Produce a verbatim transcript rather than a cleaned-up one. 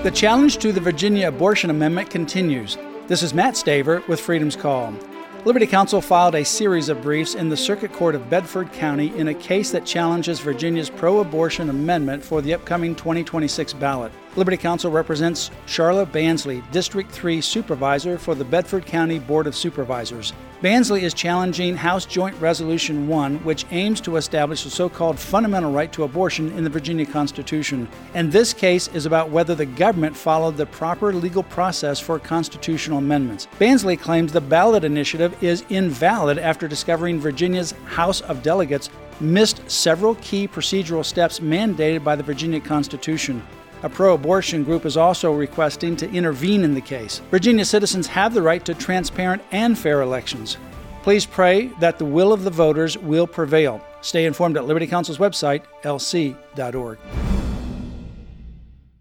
The challenge to the Virginia Abortion Amendment continues. This is Matt Staver with Freedom's Call. Liberty Counsel filed a series of briefs in the Circuit Court of Bedford County in a case that challenges Virginia's pro-abortion amendment for the upcoming twenty twenty-six ballot. Liberty Counsel represents Charla Bansley, District three Supervisor for the Bedford County Board of Supervisors. Bansley is challenging House Joint Resolution one, which aims to establish a so-called fundamental right to abortion in the Virginia Constitution. And this case is about whether the government followed the proper legal process for constitutional amendments. Bansley claims the ballot initiative is invalid after discovering Virginia's House of Delegates missed several key procedural steps mandated by the Virginia Constitution. A pro-abortion group is also requesting to intervene in the case. Virginia citizens have the right to transparent and fair elections. Please pray that the will of the voters will prevail. Stay informed at Liberty Counsel's website, L C dot org.